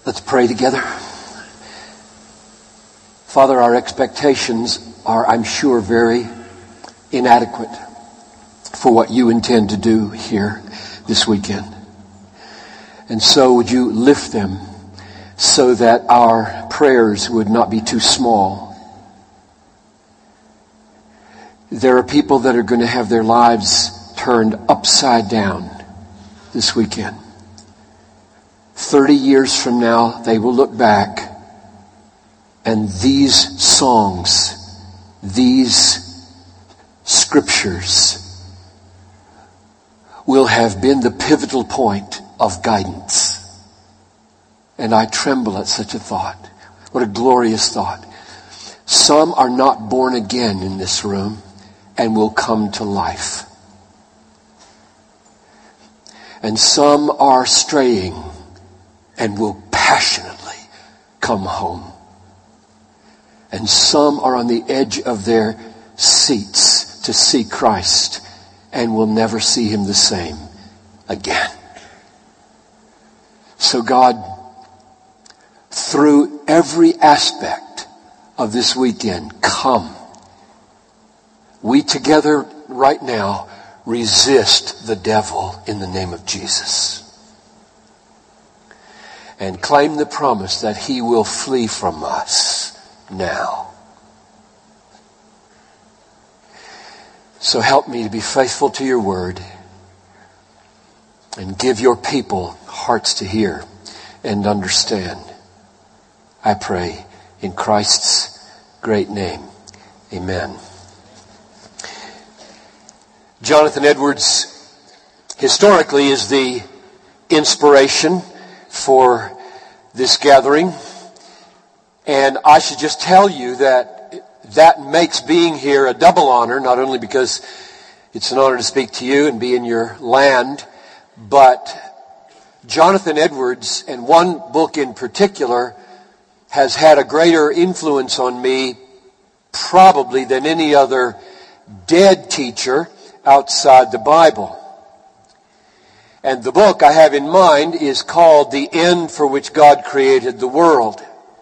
Let's pray together. Father, our expectations are, I'm sure, very inadequate for what you intend to do here this weekend. And so would you lift them so that our prayers would not be too small. There are people that are going to have their lives turned upside down this weekend. 30 years from now, they will look back and these songs, these scriptures will have been the pivotal point of guidance. And I tremble at such a thought. What a glorious thought. Some are not born again in this room and will come to life. And some are straying and will passionately come home. And some are on the edge of their seats to see Christ and will never see Him the same again. So God, through every aspect of this weekend, come. We together right now resist the devil in the name of Jesus. And claim the promise that he will flee from us now. So help me to be faithful to your word and give your people hearts to hear and understand. I pray in Christ's great name. Amen. Jonathan Edwards historically is the inspiration for this gathering. And I should just tell you that makes being here a double honor, not only because it's an honor to speak to you and be in your land, but Jonathan Edwards, and one book in particular, has had a greater influence on me probably than any other dead teacher outside the Bible. And the book I have in mind is called The End for Which God Created the World.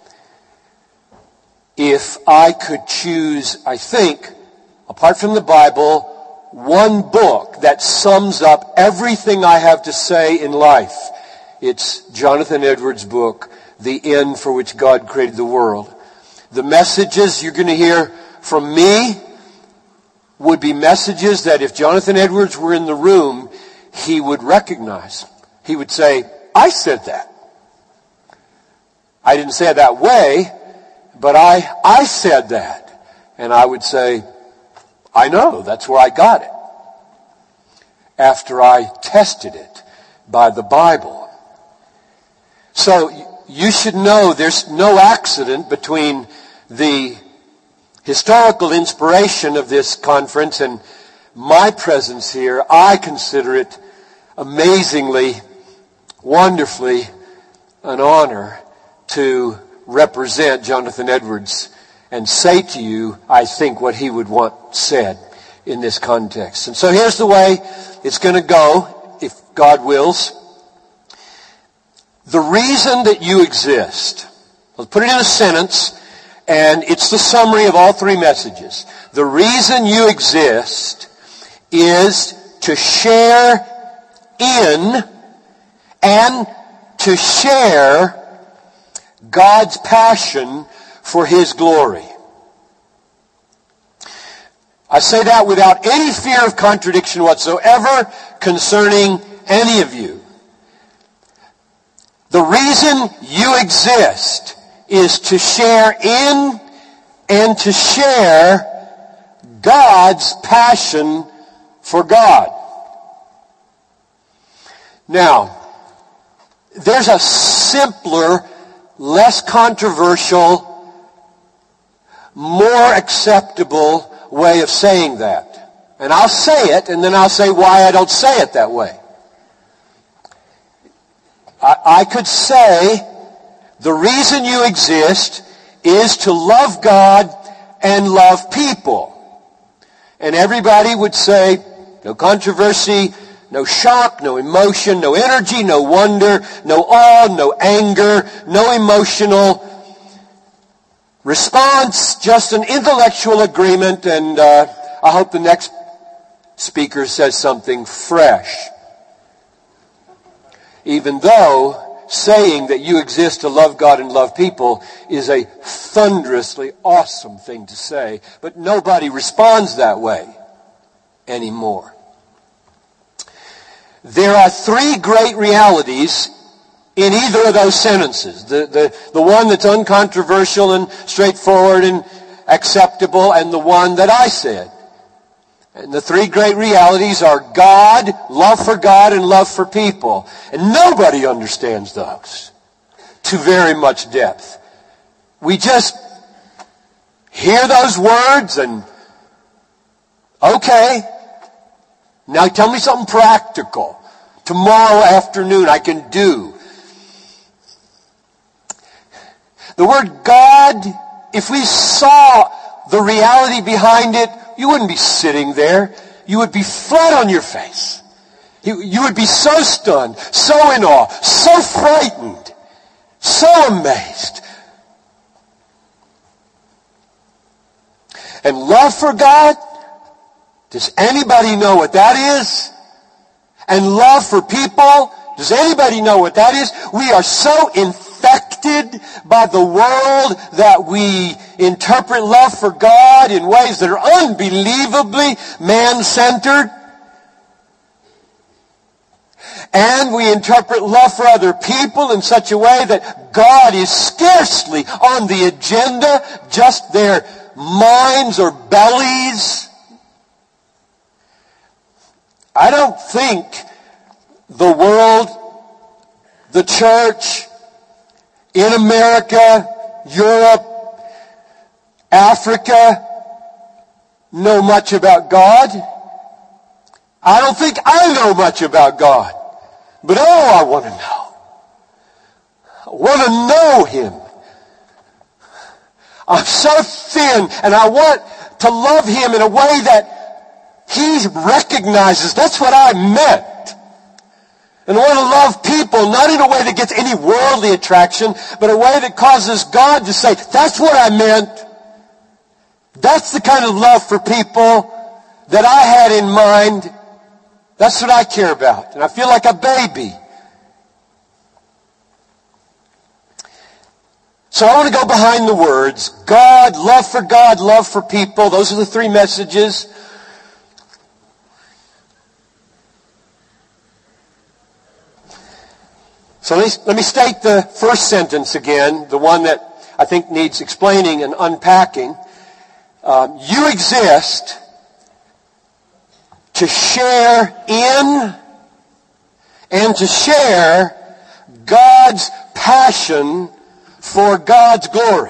If I could choose, I think, apart from the Bible, one book that sums up everything I have to say in life, it's Jonathan Edwards' book, The End for Which God Created the World. The messages you're going to hear from me would be messages that if Jonathan Edwards were in the room, he would recognize. He would say, I said that. I didn't say it that way, but I said that. And I would say, I know, that's where I got it. After I tested it by the Bible. So you should know there's no accident between the historical inspiration of this conference and my presence here. I consider it amazingly, wonderfully an honor to represent Jonathan Edwards and say to you, I think, what he would want said in this context. And so here's the way it's going to go, if God wills. The reason that you exist, let's put it in a sentence, and it's the summary of all three messages. The reason you exist is to share in and to share God's passion for His glory. I say that without any fear of contradiction whatsoever concerning any of you. The reason you exist is to share in and to share God's passion for God. Now, there's a simpler, less controversial, more acceptable way of saying that. And I'll say it, and then I'll say why I don't say it that way. I could say the reason you exist is to love God and love people. And everybody would say, no controversy, no shock, no emotion, no energy, no wonder, no awe, no anger, no emotional response, just an intellectual agreement. And I hope the next speaker says something fresh. Even though saying that you exist to love God and love people is a thunderously awesome thing to say, but nobody responds that way anymore. There are three great realities in either of those sentences. The one that's uncontroversial and straightforward and acceptable, and the one that I said. And the three great realities are God, love for God, and love for people. And nobody understands those to very much depth. We just hear those words and, okay, now tell me something practical. Tomorrow afternoon I can do. The word God, if we saw the reality behind it, you wouldn't be sitting there. You would be flat on your face. You would be so stunned, so in awe, so frightened, so amazed. And love for God, does anybody know what that is? And love for people, does anybody know what that is? We are so infected by the world that we interpret love for God in ways that are unbelievably man-centered. And we interpret love for other people in such a way that God is scarcely on the agenda, just their minds or bellies. I don't think the world, the church, in America, Europe, Africa, know much about God. I don't think I know much about God. But I want to know. I want to know Him. I'm so thin, and I want to love Him in a way that He recognizes that's what I meant. And I want to love people, not in a way that gets any worldly attraction, but a way that causes God to say, that's what I meant. That's the kind of love for people that I had in mind. That's what I care about. And I feel like a baby. So I want to go behind the words. God, love for people. Those are the three messages. So let me state the first sentence again, the one that I think needs explaining and unpacking. You exist to share in and to share God's passion for God's glory.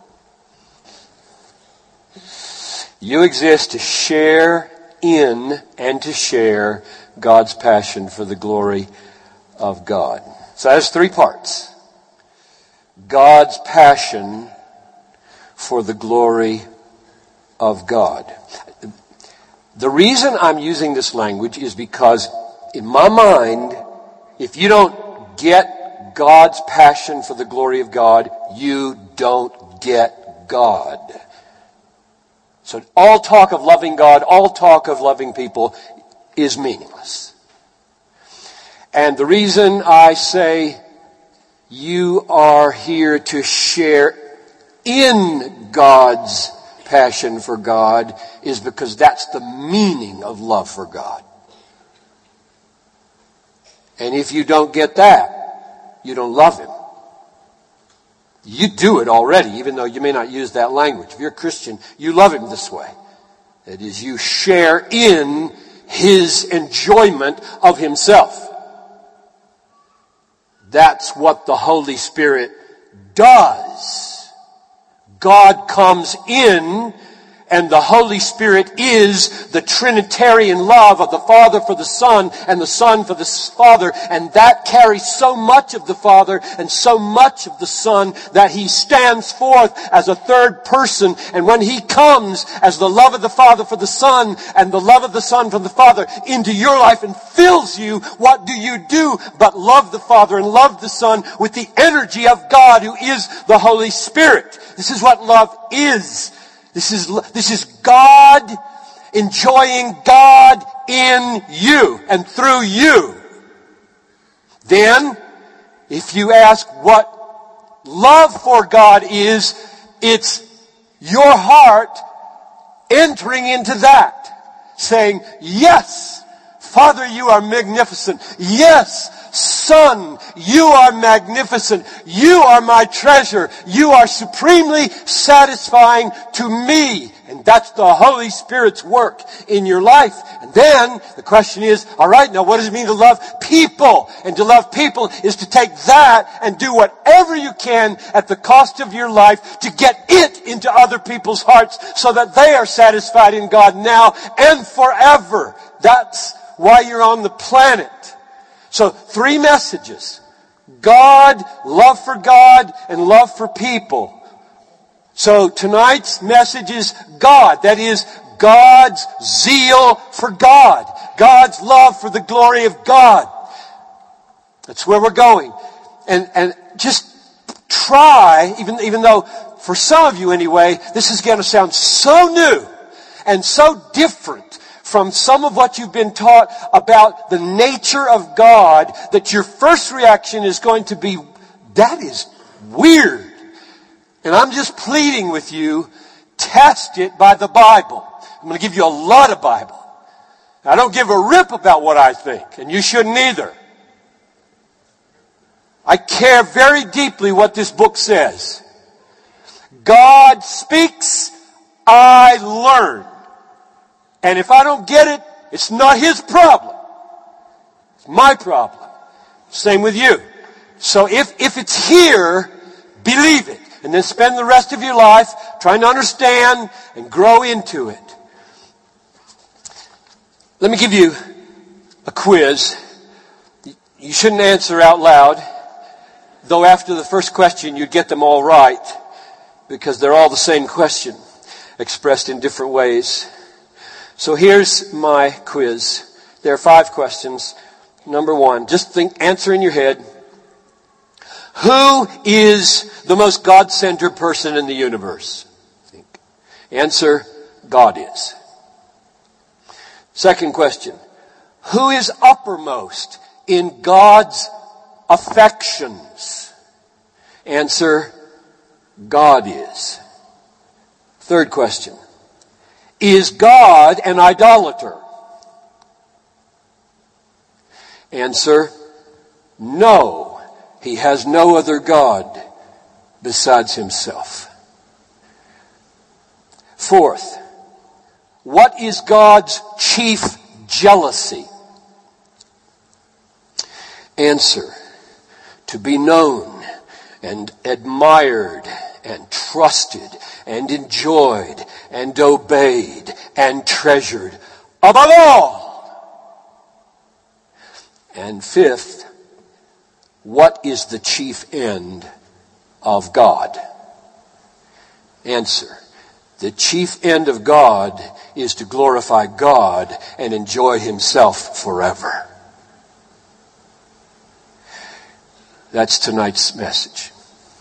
You exist to share in and to share God's passion for the glory of God. So that's three parts. God's passion for the glory of God. The reason I'm using this language is because in my mind, if you don't get God's passion for the glory of God, you don't get God. So all talk of loving God, all talk of loving people is meaningless. And the reason I say you are here to share in God's passion for God is because that's the meaning of love for God. And if you don't get that, you don't love Him. You do it already, even though you may not use that language. If you're a Christian, you love Him this way. That is, you share in His enjoyment of Himself. That's what the Holy Spirit does. God comes in And the Holy Spirit is the Trinitarian love of the Father for the Son and the Son for the Father. And that carries so much of the Father and so much of the Son that He stands forth as a third person. And when He comes as the love of the Father for the Son and the love of the Son from the Father into your life and fills you, what do you do but love the Father and love the Son with the energy of God who is the Holy Spirit? This is what love is. This is God enjoying God in you and through you. Then, if you ask what love for God is, it's your heart entering into that. Saying, yes, Father, you are magnificent. Yes, Son, you are magnificent. You are my treasure. You are supremely satisfying to me. And that's the Holy Spirit's work in your life. And then the question is, all right, now what does it mean to love people? And to love people is to take that and do whatever you can at the cost of your life to get it into other people's hearts so that they are satisfied in God now and forever. That's why you're on the planet. So 3 messages. God, love and love for people. So tonight's message is God. That is God's zeal for God. God's love for the glory of God. That's where we're going. And just try, even though for some of you anyway, this is going to sound so new and so different from some of what you've been taught about the nature of God, that your first reaction is going to be, that is weird. And I'm just pleading with you, test it by the Bible. I'm going to give you a lot of Bible. I don't give a rip about what I think, and you shouldn't either. I care very deeply what this book says. God speaks, I learn. And if I don't get it, it's not His problem. It's my problem. Same with you. So if it's here, believe it. And then spend the rest of your life trying to understand and grow into it. Let me give you a quiz. You shouldn't answer out loud. Though after the first question you'd get them all right. Because they're all the same question, expressed in different ways. So here's my quiz. There are 5 questions. Number 1, just answer in your head. Who is the most God-centered person in the universe? Answer, God is. Second question, who is uppermost in God's affections? Answer, God is. Third question, is God an idolater? Answer, no. He has no other God besides Himself. Fourth, what is God's chief jealousy? Answer, to be known and admired and trusted and enjoyed and obeyed and treasured above all. And fifth, what is the chief end of God? Answer, the chief end of God is to glorify God and enjoy Himself forever. That's tonight's message.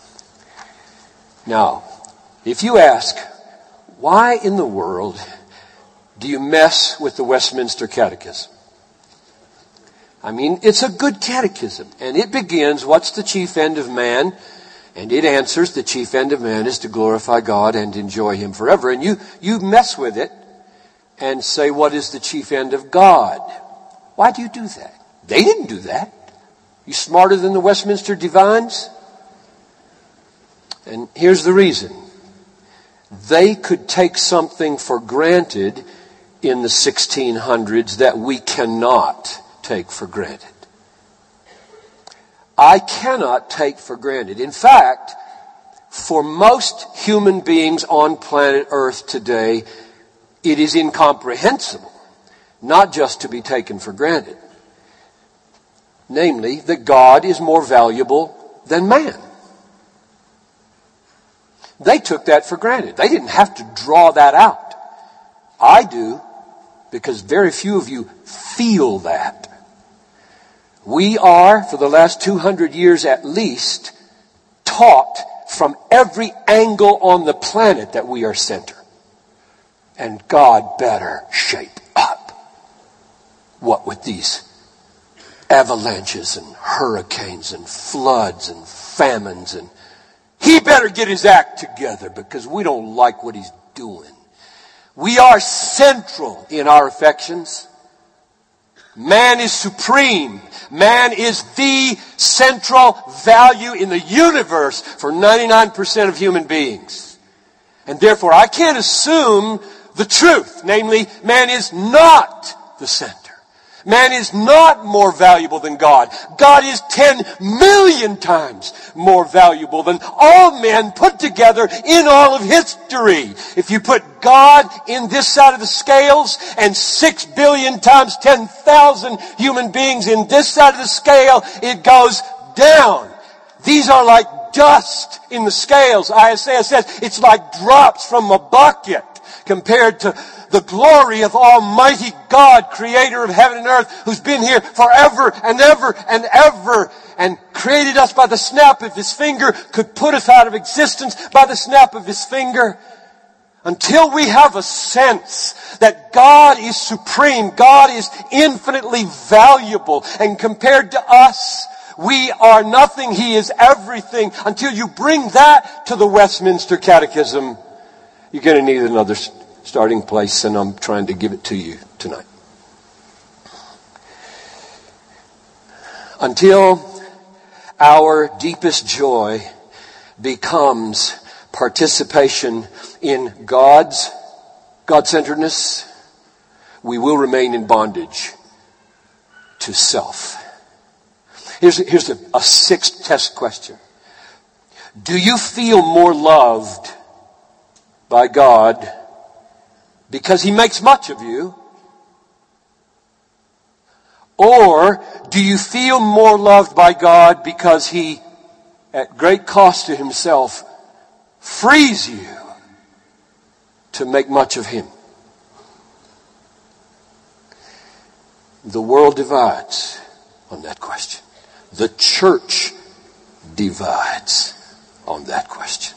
Now, if you ask, why in the world do you mess with the Westminster Catechism? I mean, it's a good catechism. And it begins, what's the chief end of man? And it answers, the chief end of man is to glorify God and enjoy Him forever. And you mess with it and say, what is the chief end of God? Why do you do that? They didn't do that. You smarter than the Westminster divines? And here's the reason. They could take something for granted in the 1600s that we cannot take for granted. I cannot take for granted. In fact, For most human beings on planet Earth today, it is incomprehensible, not just to be taken for granted. Namely, that God is more valuable than man. They took that for granted. They didn't have to draw that out. I do, because very few of you feel that. We are, for the last 200 years at least, taught from every angle on the planet that we are center. And God better shape up. What with these avalanches and hurricanes and floods and famines, and he better get his act together because we don't like what he's doing. We are central in our affections. Man is supreme. Man is the central value in the universe for 99% of human beings. And therefore I can't assume the truth. Namely, man is not the center. Man is not more valuable than God. God is 10 million times more valuable than all men put together in all of history. If you put God in this side of the scales and 6 billion times 10,000 human beings in this side of the scale, it goes down. These are like dust in the scales. Isaiah says it's like drops from a bucket compared to the glory of Almighty God, creator of heaven and earth, who's been here forever and ever and ever, and created us by the snap of his finger, could put us out of existence by the snap of his finger. Until we have a sense that God is supreme, God is infinitely valuable, and compared to us, we are nothing, he is everything. Until you bring that to the Westminster Catechism, you're going to need another starting place, and I'm trying to give it to you tonight. Until our deepest joy becomes participation in God-centeredness, we will remain in bondage to self. Here's a sixth test question. Do you feel more loved by God because he makes much of you? Or do you feel more loved by God because he, at great cost to himself, frees you to make much of him? The world divides on that question. The church divides on that question.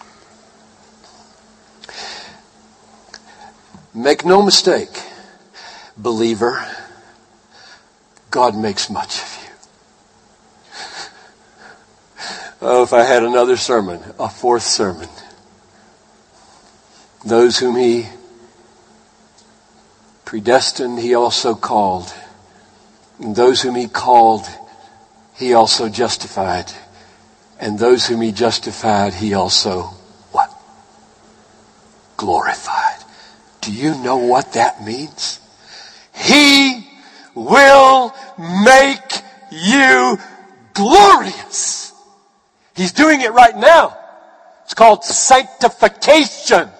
Make no mistake, believer, God makes much of you. Oh, if I had another sermon, a fourth sermon. Those whom he predestined, he also called. And those whom he called, he also justified. And those whom he justified, he also, what? Glorified. Do you know what that means? He will make you glorious. He's doing it right now. It's called sanctification.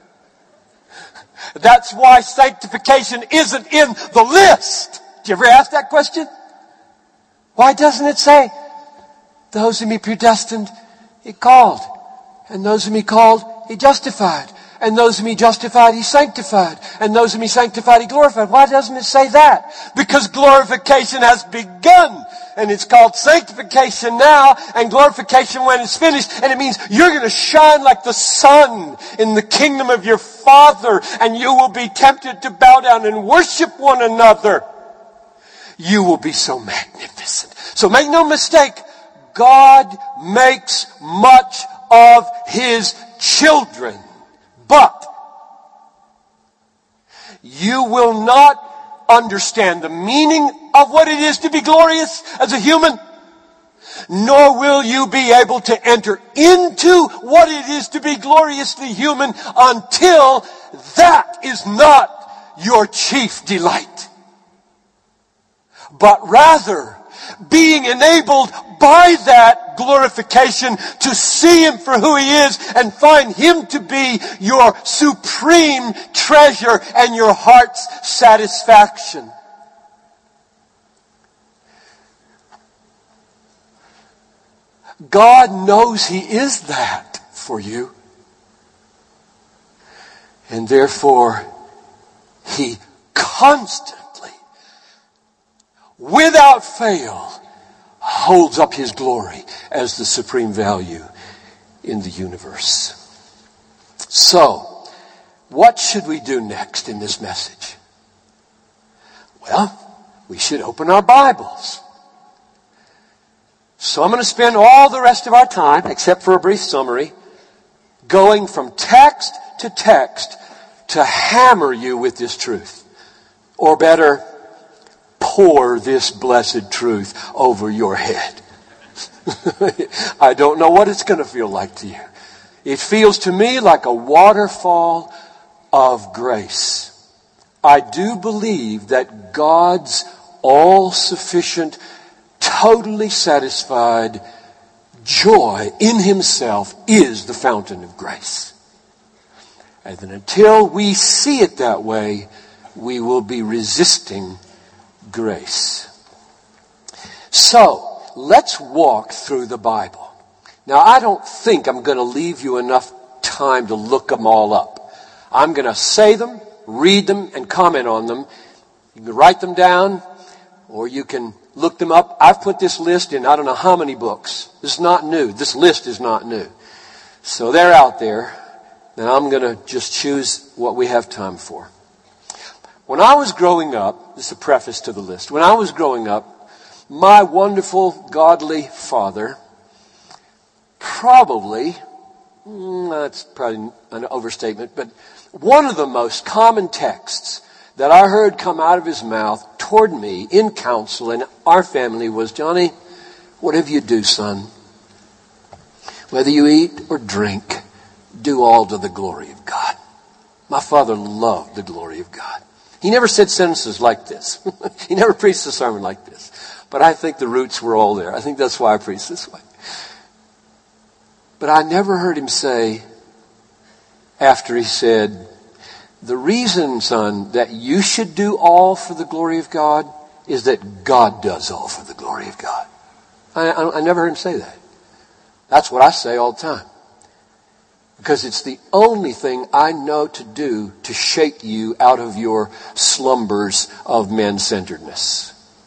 That's why sanctification isn't in the list. Did you ever ask that question? Why doesn't it say, those whom he predestined, he called. And those whom he called, he justified. And those whom he justified, he sanctified. And those whom he sanctified, he glorified. Why doesn't it say that? Because glorification has begun. And it's called sanctification now, and glorification when it's finished. And it means you're going to shine like the sun in the kingdom of your Father. And you will be tempted to bow down and worship one another. You will be so magnificent. So make no mistake, God makes much of his children. But you will not understand the meaning of what it is to be glorious as a human, nor will you be able to enter into what it is to be gloriously human until that is not your chief delight. But rather, being enabled by that glorification to see Him for who He is and find Him to be your supreme treasure and your heart's satisfaction. God knows He is that for you. And therefore, He constantly, without fail, holds up His glory as the supreme value in the universe. So, what should we do next in this message? Well, we should open our Bibles. So I'm going to spend all the rest of our time, except for a brief summary, going from text to text to hammer you with this truth. Or better, pour this blessed truth over your head. I don't know what it's going to feel like to you. It feels to me like a waterfall of grace. I do believe that God's all-sufficient, totally satisfied joy in Himself is the fountain of grace. And then until we see it that way, we will be resisting grace. So, let's walk through the Bible. Now, I don't think I'm going to leave you enough time to look them all up. I'm going to say them, read them, and comment on them. You can write them down, or you can look them up. I've put this list in I don't know how many books. This is not new. This list is not new. So they're out there. Now I'm going to just choose what we have time for. When I was growing up, this is a preface to the list. When I was growing up, my wonderful, godly father probably, that's probably an overstatement, but one of the most common texts that I heard come out of his mouth toward me in counsel and our family was, Johnny, whatever you do, son, whether you eat or drink, do all to the glory of God. My father loved the glory of God. He never said sentences like this. He never preached a sermon like this. But I think the roots were all there. I think that's why I preach this way. But I never heard him say, after he said, the reason, son, that you should do all for the glory of God is that God does all for the glory of God. I never heard him say that. That's what I say all the time. Because it's the only thing I know to do to shake you out of your slumbers of man-centeredness.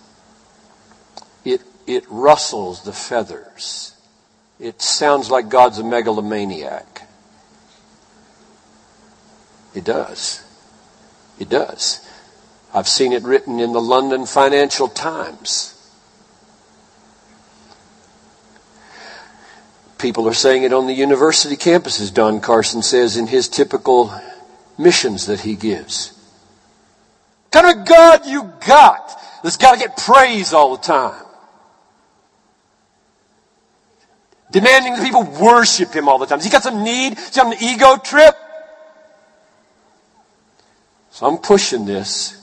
It rustles the feathers. It sounds like God's a megalomaniac. It does. It does. I've seen it written in the London Financial Times. People are saying it on the university campuses, Don Carson says in his typical missions that he gives. What kind of God you got that's got to get praise all the time? Demanding that people worship Him all the time. Has He got some need? Is He on an ego trip? So I'm pushing this.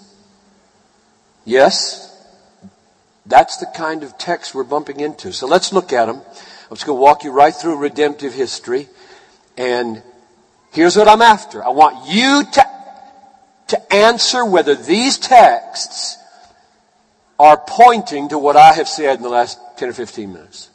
Yes, that's the kind of text we're bumping into. So let's look at them. I'm just going to walk you right through redemptive history. And here's what I'm after. I want you to answer whether these texts are pointing to what I have said in the last 10 or 15 minutes.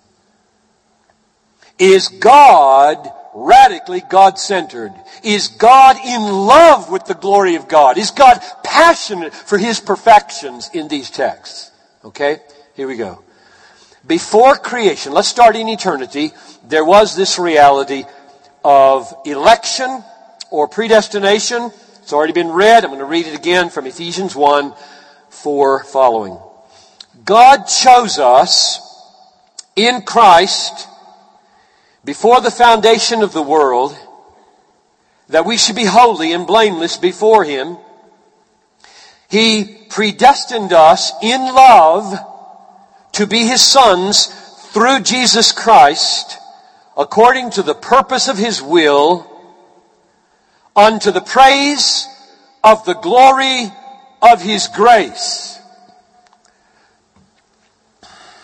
Is God radically God-centered? Is God in love with the glory of God? Is God passionate for His perfections in these texts? Okay, here we go. Before creation, let's start in eternity, there was this reality of election or predestination. It's already been read. I'm going to read it again from Ephesians 1:4 following. God chose us in Christ before the foundation of the world, that we should be holy and blameless before Him. He predestined us in love to be His sons through Jesus Christ, according to the purpose of His will, unto the praise of the glory of His grace.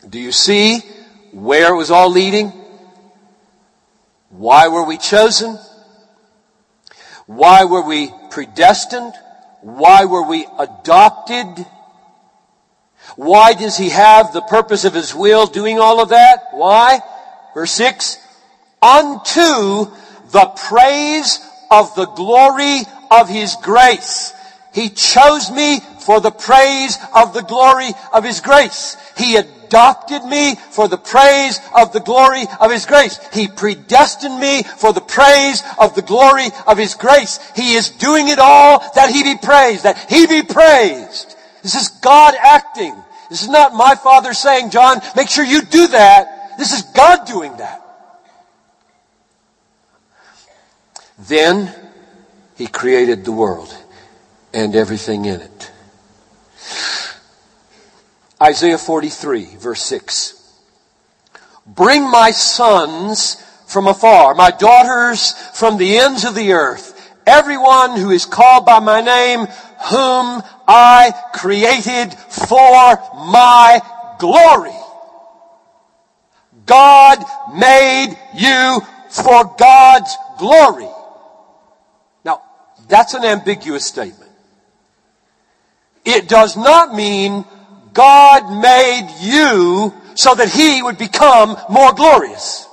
Do you see where it was all leading? Why were we chosen? Why were we predestined? Why were we adopted? Why does He have the purpose of His will doing all of that? Why? Verse 6, unto the praise of the glory of His grace. He chose me for the praise of the glory of His grace. He adopted me for the praise of the glory of His grace. He predestined me for the praise of the glory of His grace. He is doing it all that He be praised, that He be praised. This is God acting. This is not my Father saying, John, make sure you do that. This is God doing that. Then He created the world and everything in it. Isaiah 43, verse 6. Bring my sons from afar, my daughters from the ends of the earth, everyone who is called by my name, whom I created for my glory. God made you for God's glory. Now, that's an ambiguous statement. It does not mean God made you so that He would become more glorious.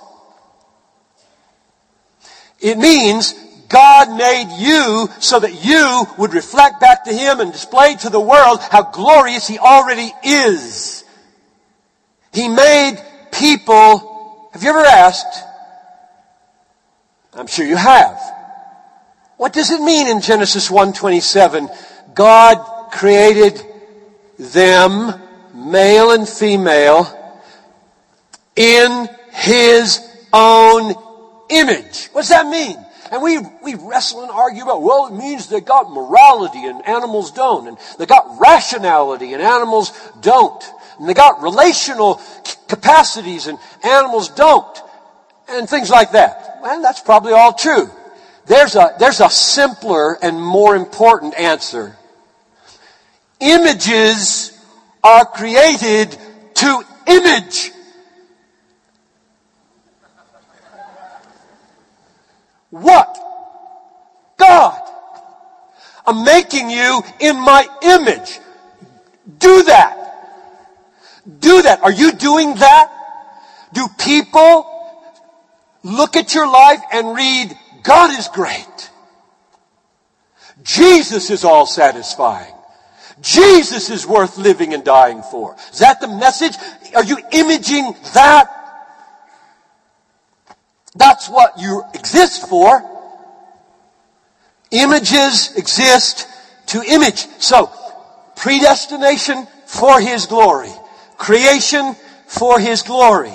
It means God made you so that you would reflect back to Him and display to the world how glorious He already is. He made people. Have you ever asked? I'm sure you have. What does it mean in Genesis 1:27? God created them, male and female, in His own image. What does that mean? And we wrestle and argue about, well, it means they got morality and animals don't. And they got rationality and animals don't. And they got relational capacities and animals don't. And things like that. Well, that's probably all true. There's a simpler and more important answer. Images are created to image. What? God. I'm making you in my image. Do that. Do that. Are you doing that? Do people look at your life and read, God is great. Jesus is all satisfying. Jesus is worth living and dying for. Is that the message? Are you imaging that? That's what you exist for. Images exist to image. So, predestination for His glory. Creation for His glory.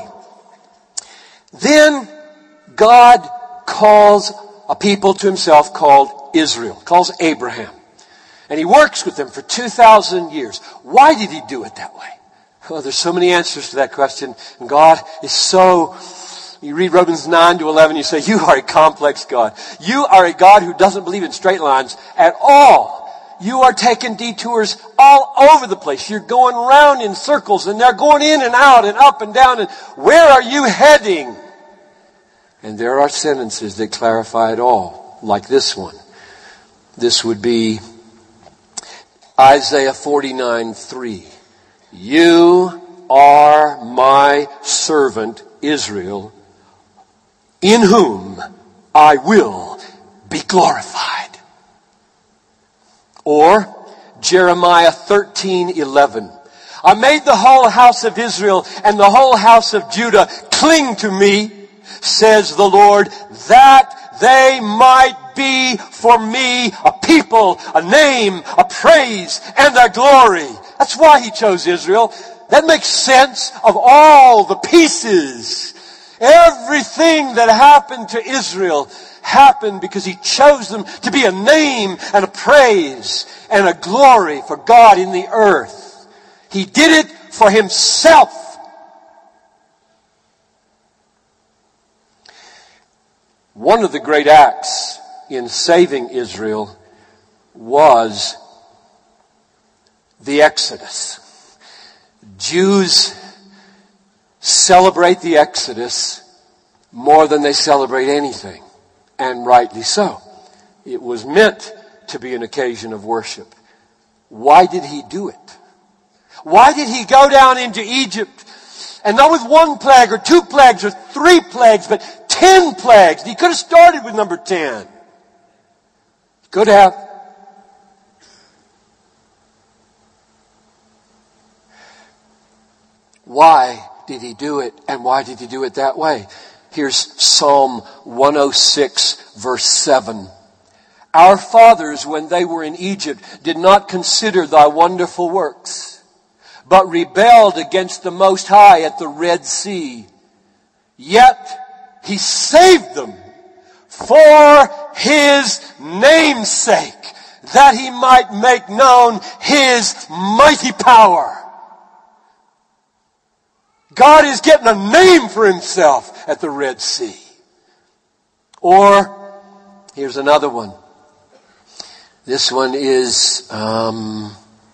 Then God calls a people to Himself called Israel. Calls Abraham. And He works with them for 2,000 years. Why did He do it that way? Well, there's so many answers to that question. And God is so... You read Romans 9-11, you say, you are a complex God. You are a God who doesn't believe in straight lines at all. You are taking detours all over the place. You're going around in circles and they're going in and out and up and down. And where are you heading? And there are sentences that clarify it all, like this one. This would be Isaiah 49:3. You are my servant Israel, in whom I will be glorified. Or Jeremiah 13:11. I made the whole house of Israel and the whole house of Judah cling to me, says the Lord, that they might be for me a people, a name, a praise, and a glory. That's why He chose Israel. That makes sense of all the pieces. Everything that happened to Israel happened because He chose them to be a name and a praise and a glory for God in the earth. He did it for Himself. One of the great acts in saving Israel was the Exodus. Jews celebrate the Exodus more than they celebrate anything. And rightly so. It was meant to be an occasion of worship. Why did he do it? Why did he go down into Egypt? And not with one plague or two plagues or three plagues, but 10 plagues. He could have started with number 10. He could have. Why did he do it? And why did he do it that way? Here's Psalm 106, verse 7. Our fathers, when they were in Egypt, did not consider thy wonderful works, but rebelled against the Most High at the Red Sea. Yet he saved them for his name's sake, that he might make known his mighty power. God is getting a name for himself at the Red Sea. Or, here's another one. This one is Romans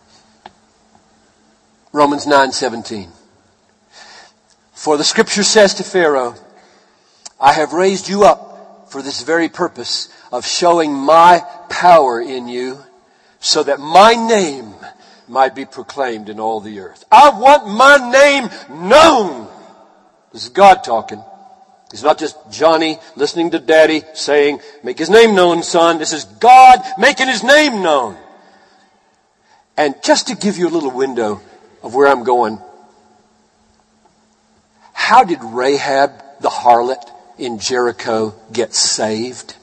9:17. For the scripture says to Pharaoh, I have raised you up for this very purpose of showing my power in you, so that my name might be proclaimed in all the earth. I want my name known. This is God talking. It's not just Johnny listening to Daddy saying, make his name known, son. This is God making his name known. And just to give you a little window of where I'm going, how did Rahab, the harlot in Jericho, get saved?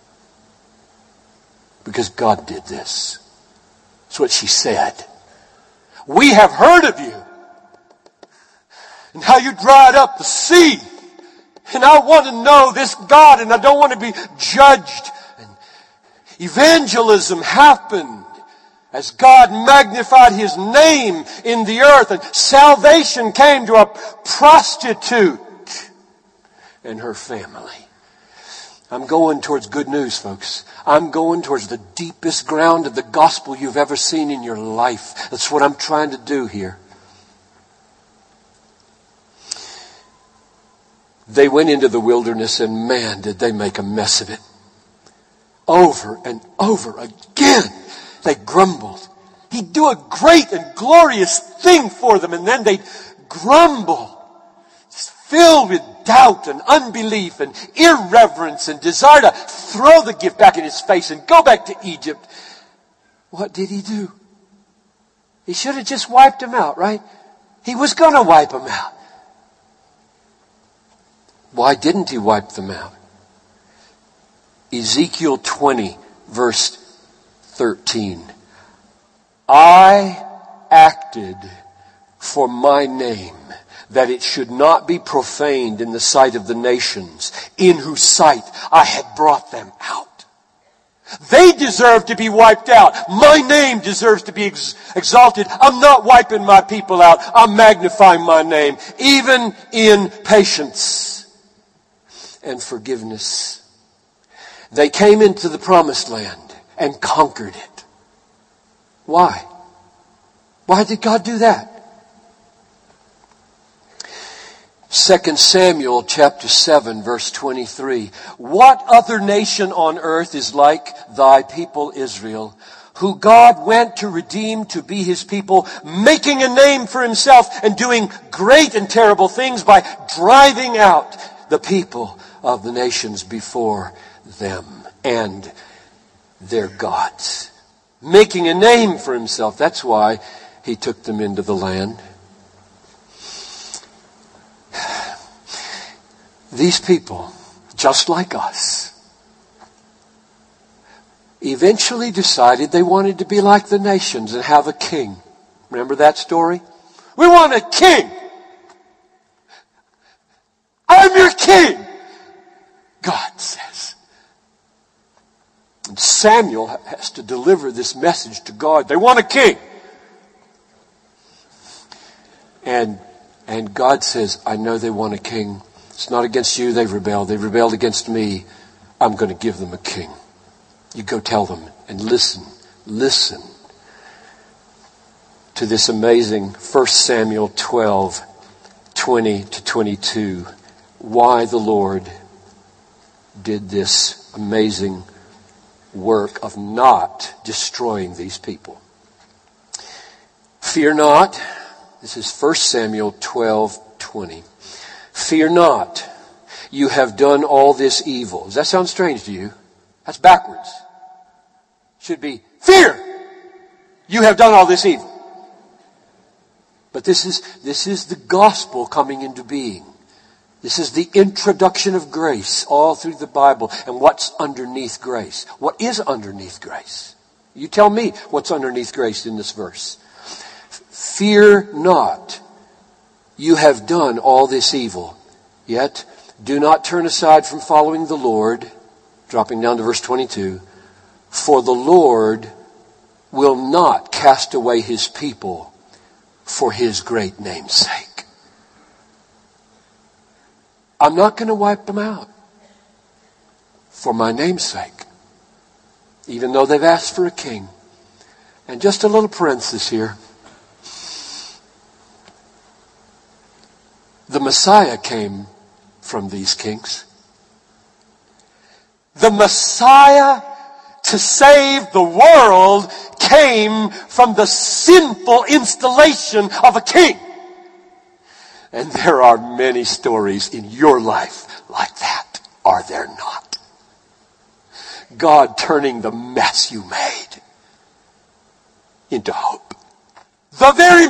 Because God did this. That's what she said. We have heard of you, and how you dried up the sea. And I want to know this God, and I don't want to be judged. And evangelism happened as God magnified his name in the earth, and salvation came to a prostitute and her family. I'm going towards good news, folks. I'm going towards the deepest ground of the gospel you've ever seen in your life. That's what I'm trying to do here. They went into the wilderness, and man, did they make a mess of it. Over and over again, they grumbled. He'd do a great and glorious thing for them, and then they'd grumble. Just filled with doubt and unbelief and irreverence and desire to throw the gift back in his face and go back to Egypt. What did he do? He should have just wiped them out, right? He was going to wipe them out. Why didn't he wipe them out? Ezekiel 20, verse 13. I acted for my name, that it should not be profaned in the sight of the nations, in whose sight I had brought them out. They deserve to be wiped out. My name deserves to be exalted. I'm not wiping my people out. I'm magnifying my name, even in patience and forgiveness. They came into the promised land and conquered it. Why? Why did God do that? 2 Samuel chapter 7 verse 23. What other nation on earth is like thy people Israel, who God went to redeem to be his people, making a name for himself and doing great and terrible things by driving out the people of the nations before them and their gods. Making a name for himself. That's why he took them into the land. These people, just like us, eventually decided they wanted to be like the nations and have a king. Remember that story? We want a king. I'm your king, God says. And Samuel has to deliver this message to God. They want a king. And God says, I know they want a king. It's not against you they've rebelled. They've rebelled against me. I'm going to give them a king. You go tell them and listen to this amazing 1 Samuel 12, 20 to 22, why the Lord did this amazing work of not destroying these people. Fear not. This is 1 Samuel 12:20. Fear not. You have done all this evil. Does that sound strange to you? That's backwards. Should be, fear! You have done all this evil. But this is the gospel coming into being. This is the introduction of grace all through the Bible. And what's underneath grace? What is underneath grace? You tell me what's underneath grace in this verse. Fear not. You have done all this evil. Yet do not turn aside from following the Lord. Dropping down to verse 22. For the Lord will not cast away his people for his great name's sake. I'm not going to wipe them out for my name's sake, even though they've asked for a king. And just a little parenthesis here. The Messiah came from these kings. The Messiah to save the world came from the sinful installation of a king. And there are many stories in your life like that, are there not? God turning the mess you made into hope. The very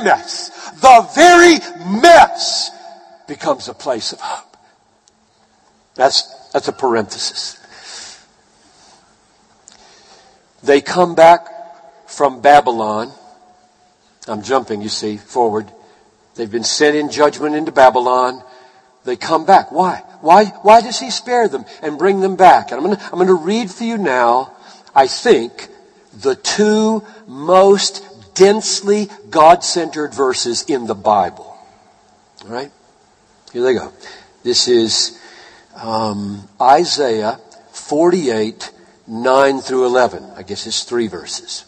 mess becomes a place of hope. That's a parenthesis. They come back from Babylon. I'm jumping, you see, forward. They've been sent in judgment into Babylon. They come back. Why? Why does he spare them and bring them back? And I'm going to read for you now, I think, the two most densely God-centered verses in the Bible. All right? Here they go. This is Isaiah 48, 9 through 11. I guess it's 3 verses.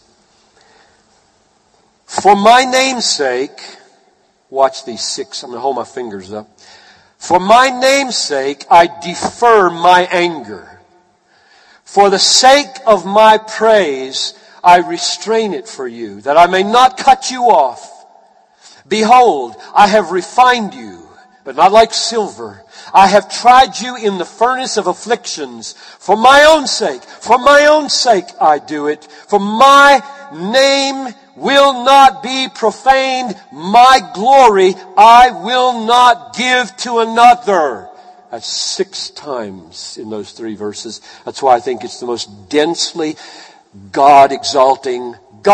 For my name's sake, watch these 6. I'm going to hold my fingers up. For my name's sake, I defer my anger. For the sake of my praise, I restrain it for you, that I may not cut you off. Behold, I have refined you, but not like silver. I have tried you in the furnace of afflictions. For my own sake I do it. For my name will not be profaned. My glory I will not give to another. That's 6 times in those 3 verses. That's why I think it's the most densely God-exalting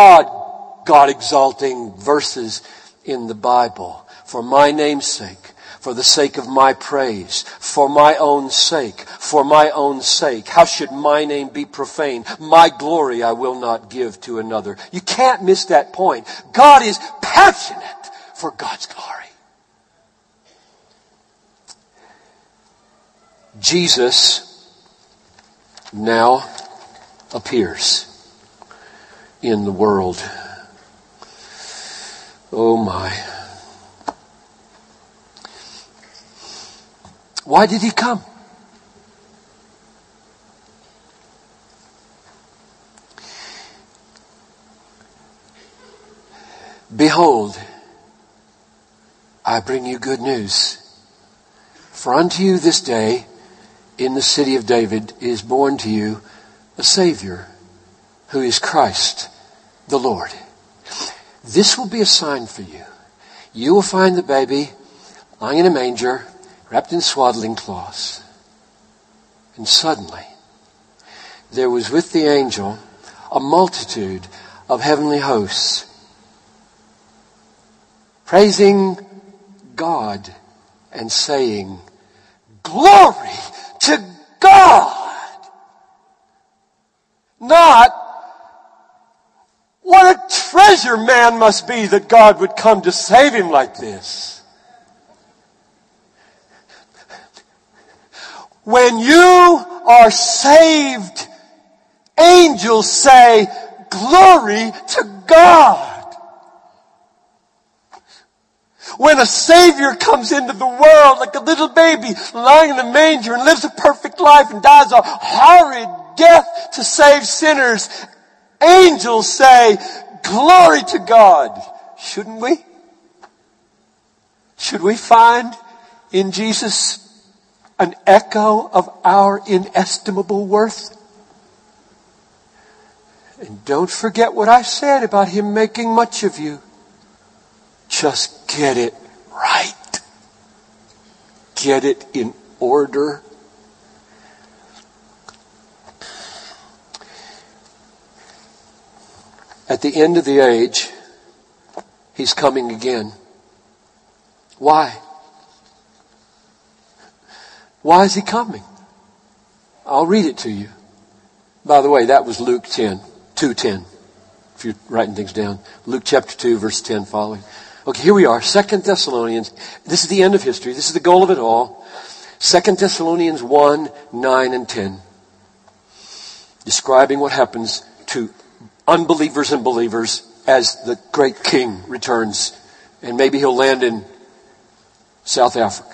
verses in the Bible. For my name's sake. For the sake of my praise, for my own sake, how should my name be profaned? My glory I will not give to another. You can't miss that point. God is passionate for God's glory. Jesus now appears in the world. Oh my. Why did he come? Behold, I bring you good news. For unto you this day, in the city of David, is born to you a Savior, who is Christ the Lord. This will be a sign for you. You will find the baby lying in a manger, wrapped in swaddling cloths. And suddenly, there was with the angel a multitude of heavenly hosts, praising God and saying, Glory to God! Not, what a treasure man must be that God would come to save him like this. When you are saved, angels say, Glory to God. When a Savior comes into the world like a little baby lying in the manger and lives a perfect life and dies a horrid death to save sinners, angels say, glory to God. Shouldn't we? Should we find in Jesus an echo of our inestimable worth? And don't forget what I said about Him making much of you. Just get it right. Get it in order. At the end of the age, He's coming again. Why? Why is He coming? I'll read it to you. By the way, that was Luke 2:10. If you're writing things down. Luke chapter 2, verse 10 following. Okay, here we are. 2 Thessalonians. This is the end of history. This is the goal of it all. 2 Thessalonians 1, 9 and 10. Describing what happens to unbelievers and believers as the great King returns. And maybe He'll land in South Africa.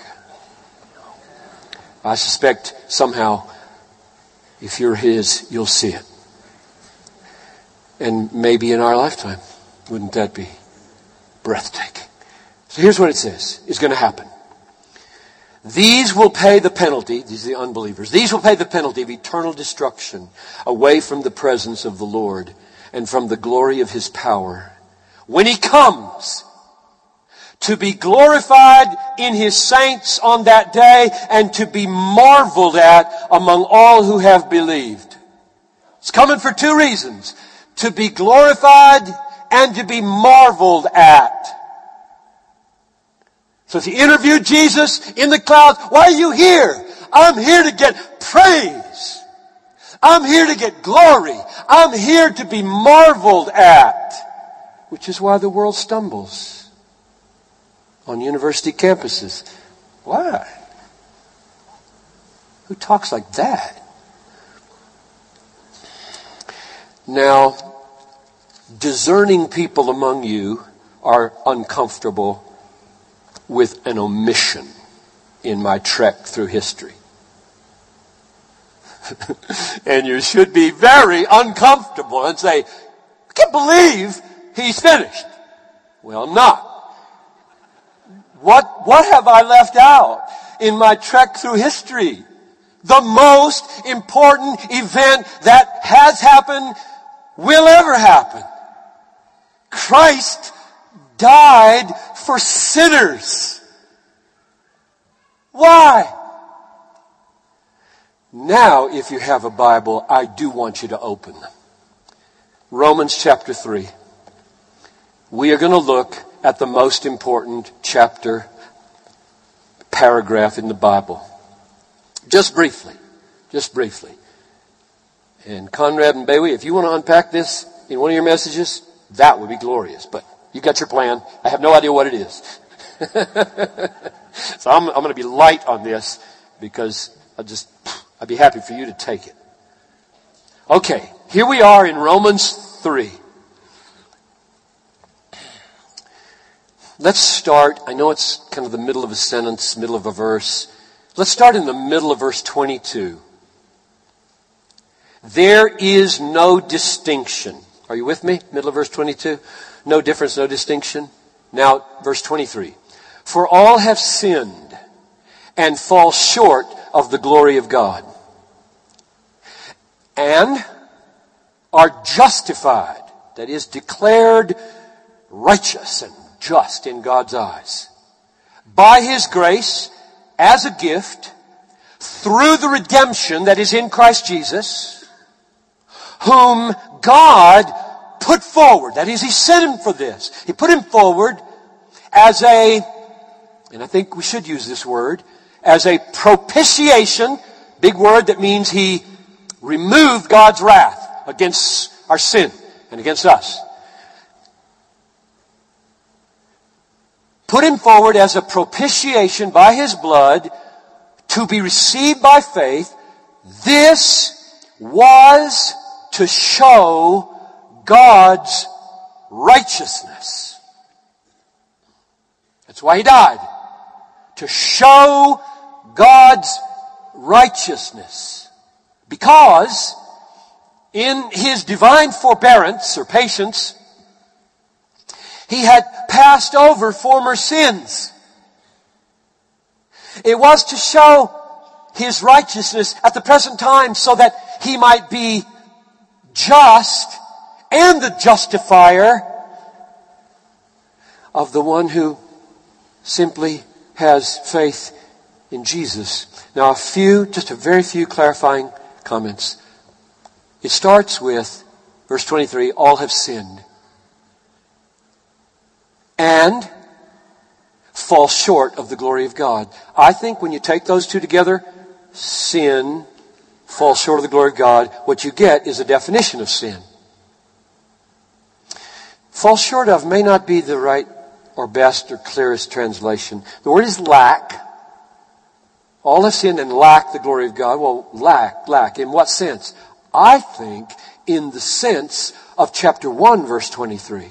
I suspect somehow, if you're His, you'll see it. And maybe in our lifetime. Wouldn't that be breathtaking? So here's what it says is going to happen. These will pay the penalty, these are the unbelievers, these will pay the penalty of eternal destruction away from the presence of the Lord and from the glory of His power. When He comes to be glorified in His saints on that day and to be marveled at among all who have believed. It's coming for two reasons. To be glorified and to be marveled at. So if you interviewed Jesus in the clouds, why are you here? I'm here to get praise. I'm here to get glory. I'm here to be marveled at. Which is why the world stumbles on university campuses. Why? Who talks like that? Now, discerning people among you are uncomfortable with an omission in my trek through history. And you should be very uncomfortable and say, I can't believe He's finished. Well, I'm not. What have I left out in my trek through history? The most important event that has happened, will ever happen. Christ died for sinners. Why? Now, if you have a Bible, I do want you to open them. Romans chapter 3. We are going to look at the most important chapter, paragraph in the Bible. Just briefly. And Conrad and Bailey, if you want to unpack this in one of your messages, that would be glorious. But you got your plan. I have no idea what it is. So I'm going to be light on this because I'd be happy for you to take it. Okay, here we are in Romans 3. Let's start. I know it's kind of the middle of a sentence, middle of a verse. Let's start in the middle of verse 22. There is no distinction. Are you with me? Middle of verse 22. No difference, no distinction. Now, verse 23. For all have sinned and fall short of the glory of God, and are justified, that is, declared righteous and just in God's eyes, by His grace as a gift through the redemption that is in Christ Jesus, whom God put forward. That is, He sent Him for this. He put Him forward as and I think we should use this word, as a propitiation, big word that means He removed God's wrath against our sin and against us. Put Him forward as a propitiation by His blood to be received by faith. This was to show God's righteousness. That's why He died. To show God's righteousness. Because in His divine forbearance or patience, He had passed over former sins. It was to show His righteousness at the present time so that He might be just and the justifier of the one who simply has faith in Jesus. Now just a very few clarifying comments. It starts with verse 23, all have sinned and fall short of the glory of God. I think when you take those two together, sin, fall short of the glory of God, what you get is a definition of sin. Fall short of may not be the right or best or clearest translation. The word is lack. All have sinned and lack the glory of God. Well, lack. In what sense? I think in the sense of chapter 1, verse 23.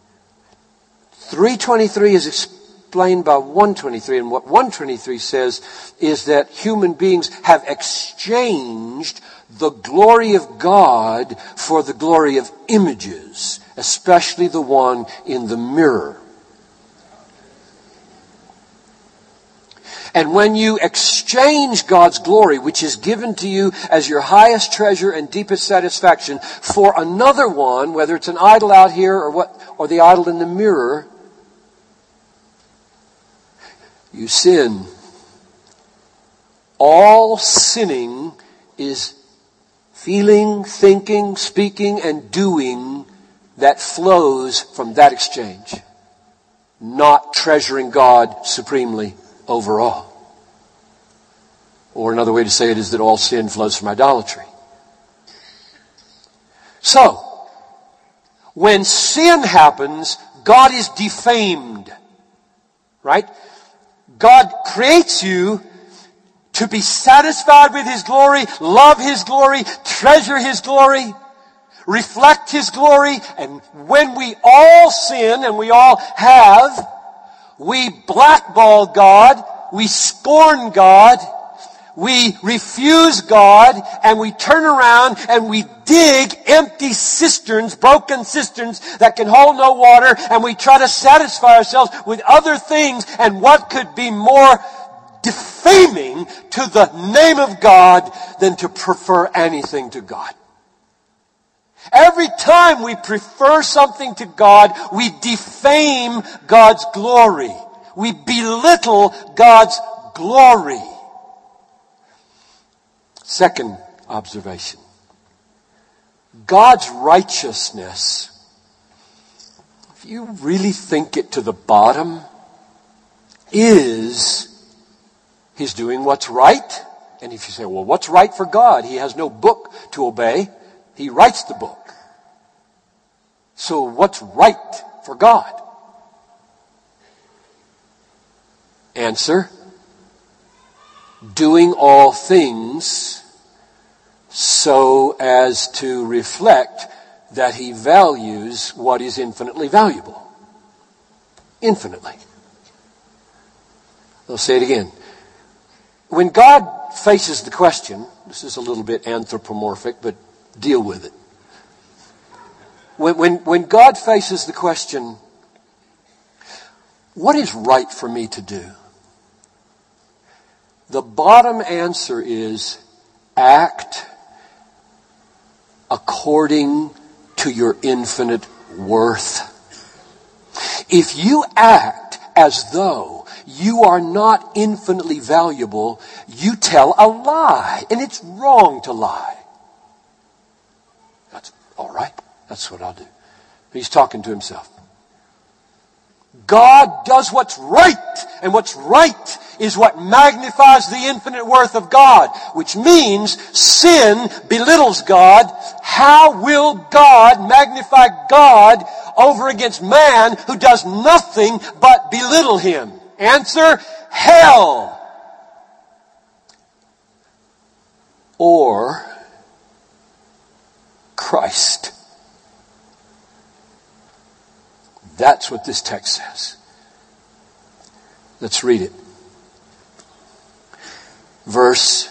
3:23 is explained by 1:23, and what 1:23 says is that human beings have exchanged the glory of God for the glory of images, especially the one in the mirror. And when you exchange God's glory, which is given to you as your highest treasure and deepest satisfaction, for another one, whether it's an idol out here or the idol in the mirror, you sin. All sinning is feeling, thinking, speaking, and doing that flows from that exchange. Not treasuring God supremely overall. Or another way to say it is that all sin flows from idolatry. So, when sin happens, God is defamed. Right? God creates you to be satisfied with His glory, love His glory, treasure His glory, reflect His glory, and when we all sin, and we all have, we blackball God, we scorn God, we refuse God, and we turn around and we dig empty cisterns, broken cisterns that can hold no water, and we try to satisfy ourselves with other things. And what could be more defaming to the name of God than to prefer anything to God? Every time we prefer something to God, we defame God's glory. We belittle God's glory. Second observation. God's righteousness, if you really think it to the bottom, is He's doing what's right. And if you say, well, what's right for God? He has no book to obey. He writes the book. So what's right for God? Answer: doing all things so as to reflect that He values what is infinitely valuable. Infinitely. I'll say it again. When God faces the question, this is a little bit anthropomorphic, but deal with it. When God faces the question, what is right for me to do? The bottom answer is act according to your infinite worth. If you act as though you are not infinitely valuable, you tell a lie, and it's wrong to lie. That's all right. That's what I'll do. He's talking to himself. God does what's right, and what's right is what magnifies the infinite worth of God, which means sin belittles God. How will God magnify God over against man who does nothing but belittle Him? Answer: hell. Or Christ. That's what this text says. Let's read it. Verse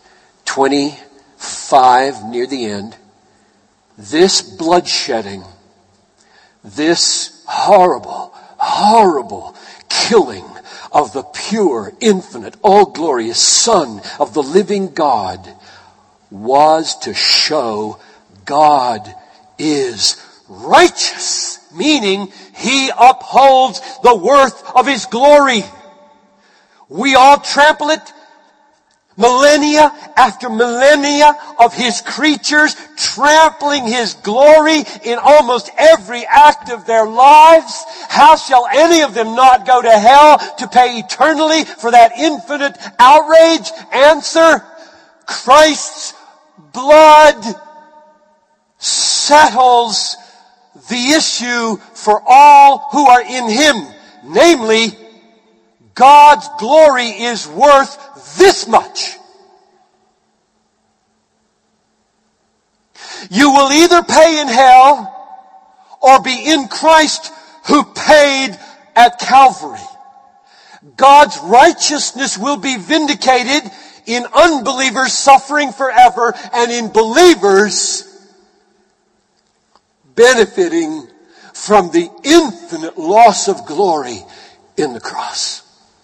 25, near the end. This bloodshedding, this horrible, horrible killing of the pure, infinite, all-glorious Son of the living God was to show God is righteous, meaning He upholds the worth of His glory. We all trample it. Millennia after millennia of His creatures trampling His glory in almost every act of their lives. How shall any of them not go to hell to pay eternally for that infinite outrage? Answer, Christ's blood settles the issue for all who are in Him. Namely, God's glory is worth this much. You will either pay in hell or be in Christ who paid at Calvary. God's righteousness will be vindicated in unbelievers suffering forever and in believers benefiting from the infinite loss of glory in the cross.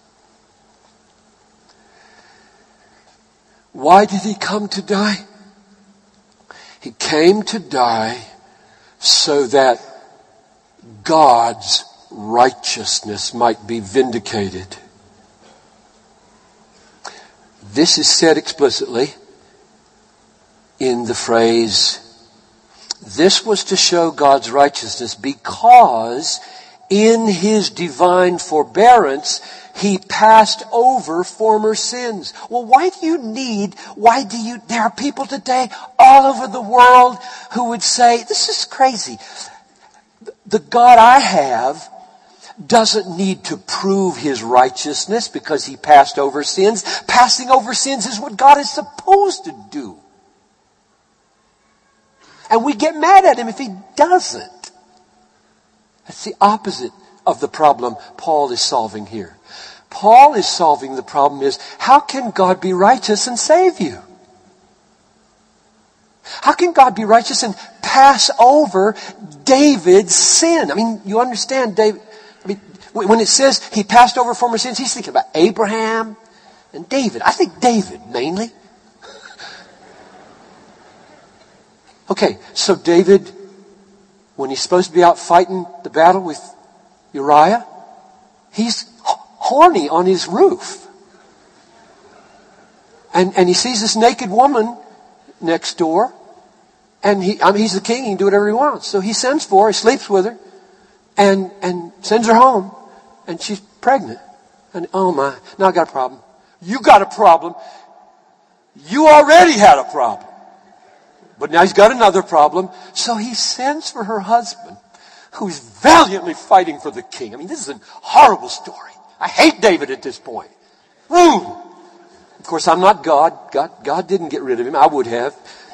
Why did He come to die? He came to die so that God's righteousness might be vindicated. This is said explicitly in the phrase, this was to show God's righteousness because in His divine forbearance He passed over former sins. Well, there are people today all over the world who would say, this is crazy. The God I have doesn't need to prove His righteousness because He passed over sins. Passing over sins is what God is supposed to do. And we get mad at Him if He doesn't. That's the opposite of the problem Paul is solving here. Paul is solving the problem is, how can God be righteous and save you? How can God be righteous and pass over David's sin? I mean, you understand, David, when it says He passed over former sins, he's thinking about Abraham and David. I think David mainly. Okay, so David, when he's supposed to be out fighting the battle with Uriah, he's horny on his roof. And he sees this naked woman next door. And he's the king, he can do whatever he wants. So he sends for her, sleeps with her, and sends her home. And she's pregnant. And oh my, now I got a problem. You got a problem. You already had a problem. But now he's got another problem. So he sends for her husband, who's valiantly fighting for the king. I mean, this is a horrible story. I hate David at this point. Woo! Of course, I'm not God. God didn't get rid of him. I would have.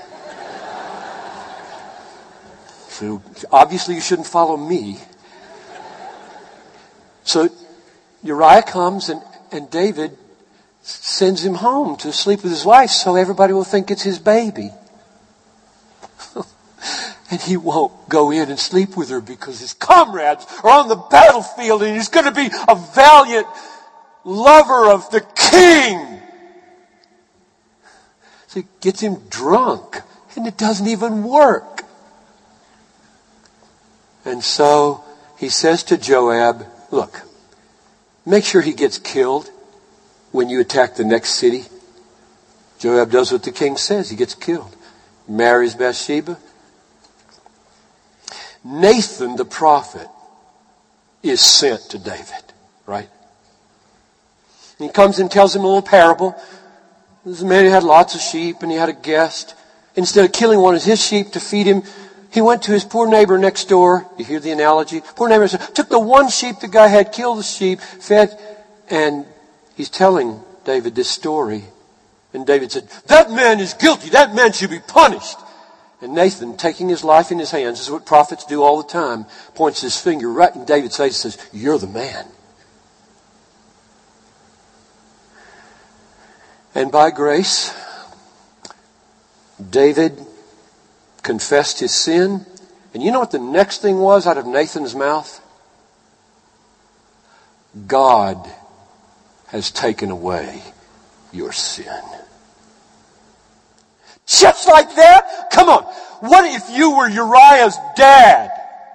So obviously you shouldn't follow me. So Uriah comes and David sends him home to sleep with his wife so everybody will think it's his baby. And he won't go in and sleep with her because his comrades are on the battlefield and he's going to be a valiant lover of the king. So he gets him drunk and it doesn't even work. And so he says to Joab, look, make sure he gets killed when you attack the next city. Joab does what the king says. He gets killed. Marries Bathsheba. Nathan the prophet is sent to David, right? And he comes and tells him a little parable. This man who had lots of sheep and he had a guest. Instead of killing one of his sheep to feed him, he went to his poor neighbor next door. You hear the analogy? Poor neighbor took the one sheep the guy had, killed the sheep, fed, and he's telling David this story. And David said, that man is guilty. That man should be punished. And Nathan, taking his life in his hands, this is what prophets do all the time, points his finger right in David's face and says, you're the man. And by grace, David confessed his sin. And you know what the next thing was out of Nathan's mouth? God has taken away your sin. Just like that? Come on. What if you were Uriah's dad?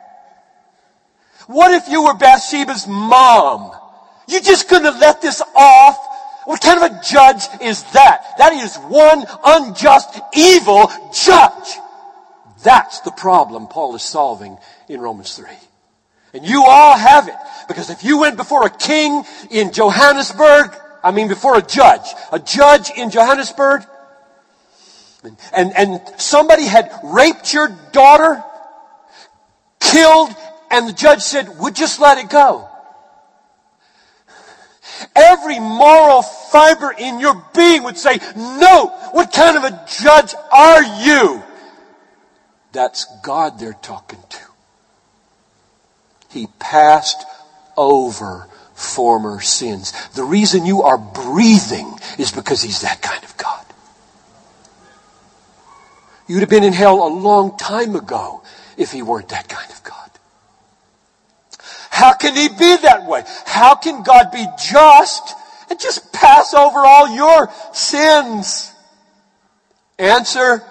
What if you were Bathsheba's mom? You just couldn't have let this off? What kind of a judge is that? That is one unjust, evil judge. That's the problem Paul is solving in Romans 3. And you all have it. Because if you went before a king in Johannesburg, before a judge in Johannesburg, and somebody had raped your daughter, killed, and the judge said, "We'll just let it go." Every moral fiber in your being would say, "No, what kind of a judge are you?" That's God they're talking to. He passed over former sins. The reason you are breathing is because He's that kind of God. You'd have been in hell a long time ago if He weren't that kind of God. How can He be that way? How can God be just and just pass over all your sins? Answer,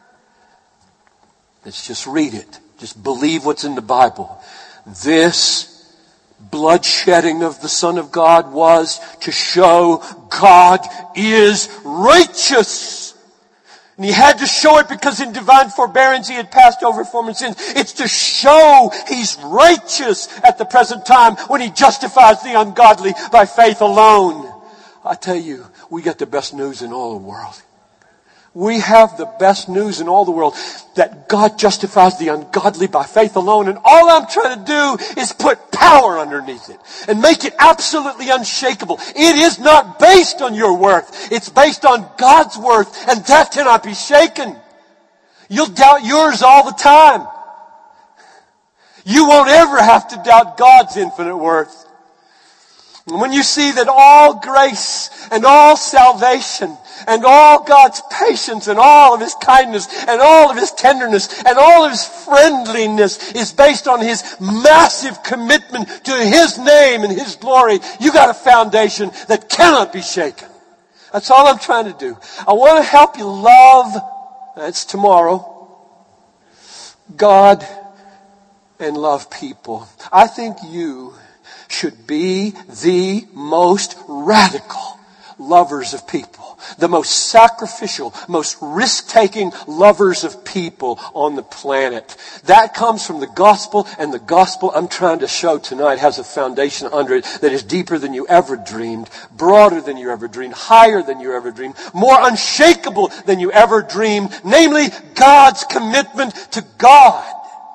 let's just read it. Just believe what's in the Bible. This bloodshedding of the Son of God was to show God is righteous. And He had to show it because in divine forbearance He had passed over former sins. It's to show He's righteous at the present time when He justifies the ungodly by faith alone. I tell you, we got the best news in all the world. We have the best news in all the world, that God justifies the ungodly by faith alone. And all I'm trying to do is put power underneath it and make it absolutely unshakable. It is not based on your worth. It's based on God's worth, and that cannot be shaken. You'll doubt yours all the time. You won't ever have to doubt God's infinite worth. And when you see that all grace and all salvation and all God's patience and all of His kindness and all of His tenderness and all of His friendliness is based on His massive commitment to His name and His glory, you got a foundation that cannot be shaken. That's all I'm trying to do. I want to help you love, that's tomorrow, God and love people. I think you should be the most radical lovers of people. The most sacrificial, most risk-taking lovers of people on the planet. That comes from the gospel, and the gospel I'm trying to show tonight has a foundation under it that is deeper than you ever dreamed, broader than you ever dreamed, higher than you ever dreamed, more unshakable than you ever dreamed, namely God's commitment to God.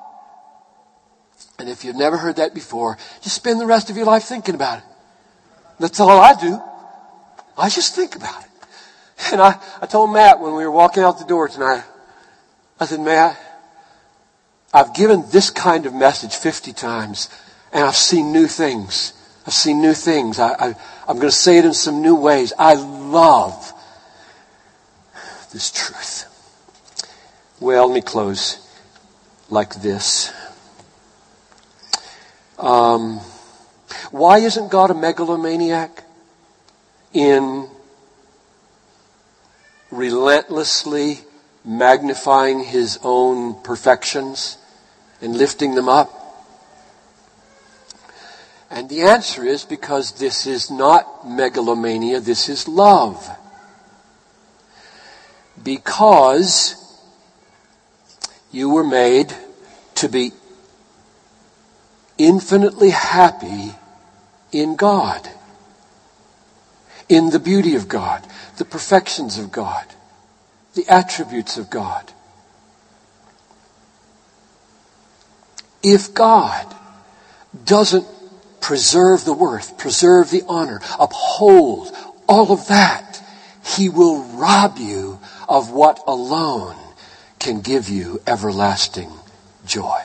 And if you've never heard that before, just spend the rest of your life thinking about it. That's all I do. I just think about it. And I told Matt when we were walking out the door tonight, I said, Matt, I've given this kind of message 50 times, and I've seen new things. I've seen new things. I'm going to say it in some new ways. I love this truth. Well, let me close like this. Why isn't God a megalomaniac in relentlessly magnifying His own perfections and lifting them up? And the answer is because this is not megalomania, this is love. Because you were made to be infinitely happy in God, in the beauty of God, the perfections of God, the attributes of God. If God doesn't preserve the worth, preserve the honor, uphold all of that, He will rob you of what alone can give you everlasting joy.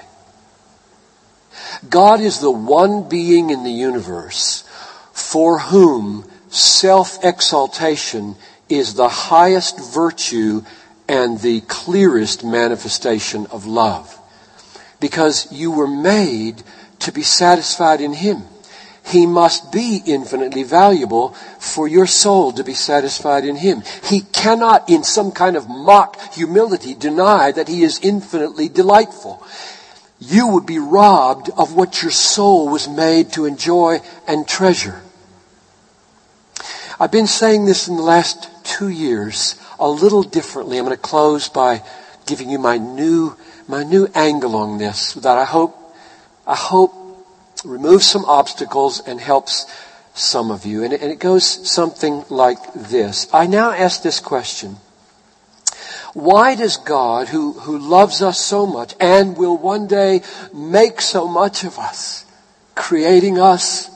God is the one being in the universe for whom self-exaltation is the highest virtue and the clearest manifestation of love. Because you were made to be satisfied in Him. He must be infinitely valuable for your soul to be satisfied in Him. He cannot, in some kind of mock humility, deny that He is infinitely delightful. You would be robbed of what your soul was made to enjoy and treasure. I've been saying this in the last 2 years a little differently. I'm going to close by giving you my new angle on this that I hope removes some obstacles and helps some of you. And it goes something like this. I now ask this question. Why does God, who loves us so much and will one day make so much of us, creating us,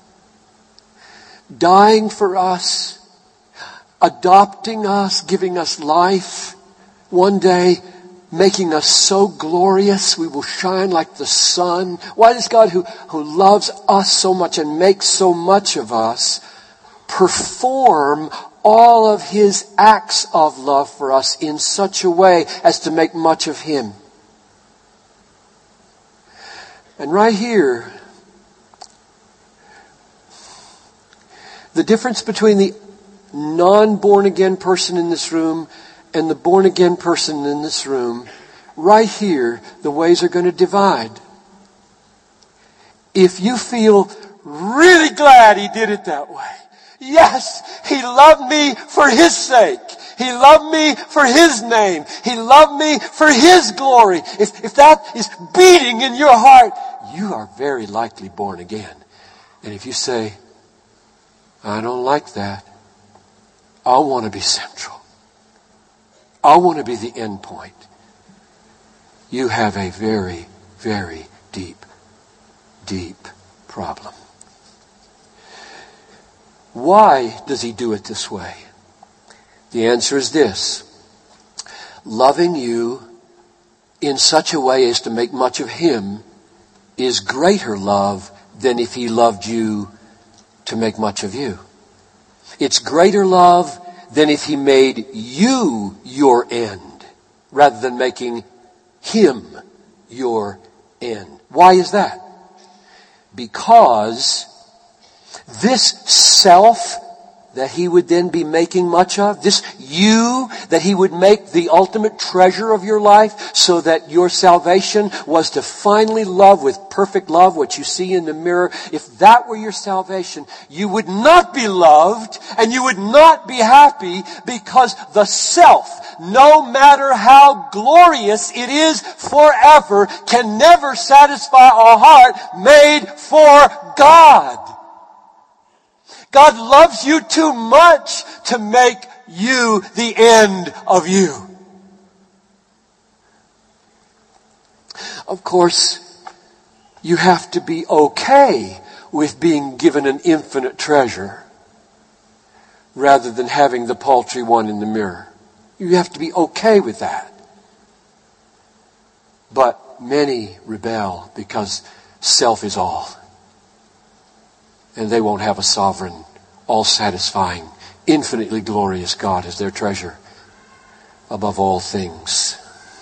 dying for us, adopting us, giving us life, one day making us so glorious we will shine like the sun? Why does God, who loves us so much and makes so much of us, perform all of His acts of love for us in such a way as to make much of Him? And right here, the difference between the non-born again person in this room and the born again person in this room, right here, the ways are going to divide. If you feel really glad He did it that way, yes, He loved me for His sake. He loved me for His name. He loved me for His glory. If that is beating in your heart, you are very likely born again. And if you say, I don't like that, I want to be central, I want to be the end point, you have a very, very deep, deep problem. Why does He do it this way? The answer is this. Loving you in such a way as to make much of Him is greater love than if He loved you to make much of you. It's greater love than if He made you your end rather than making Him your end. Why is that? Because this self that He would then be making much of, this you that He would make the ultimate treasure of your life, so that your salvation was to finally love with perfect love what you see in the mirror. If that were your salvation, you would not be loved and you would not be happy, because the self, no matter how glorious it is forever, can never satisfy a heart made for God. God loves you too much to make you the end of you. Of course, you have to be okay with being given an infinite treasure rather than having the paltry one in the mirror. You have to be okay with that. But many rebel because self is all. And they won't have a sovereign, all-satisfying, infinitely glorious God as their treasure above all things.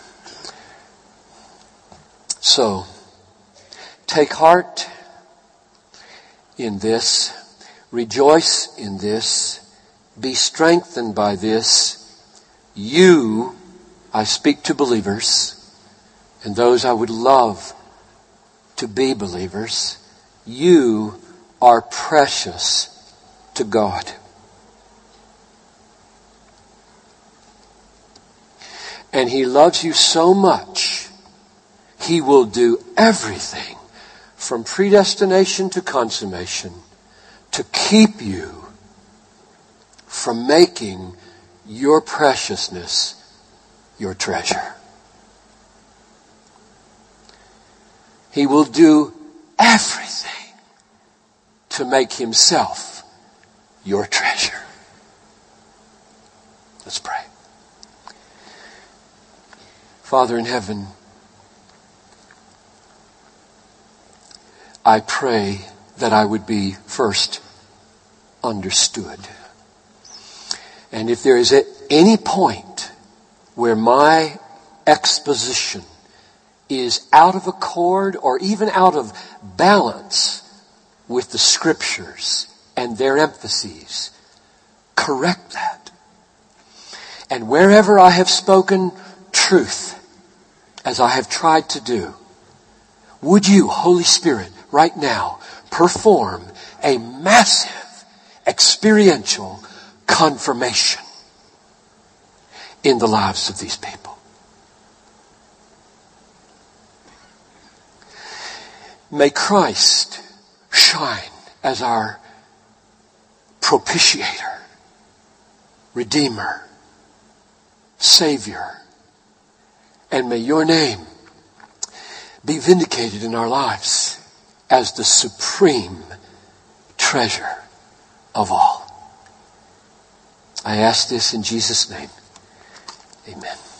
So, take heart in this. Rejoice in this. Be strengthened by this. You, I speak to believers, and those I would love to be believers, you are precious to God. And He loves you so much, He will do everything from predestination to consummation to keep you from making your preciousness your treasure. He will do everything to make Himself your treasure. Let's pray. Father in heaven, I pray that I would be first understood. And if there is at any point where my exposition is out of accord or even out of balance with the Scriptures and their emphases, correct that. And wherever I have spoken truth, as I have tried to do, would you, Holy Spirit, right now, perform a massive experiential confirmation in the lives of these people. May Christ shine as our propitiator, Redeemer, Savior, and may your name be vindicated in our lives as the supreme treasure of all. I ask this in Jesus' name. Amen.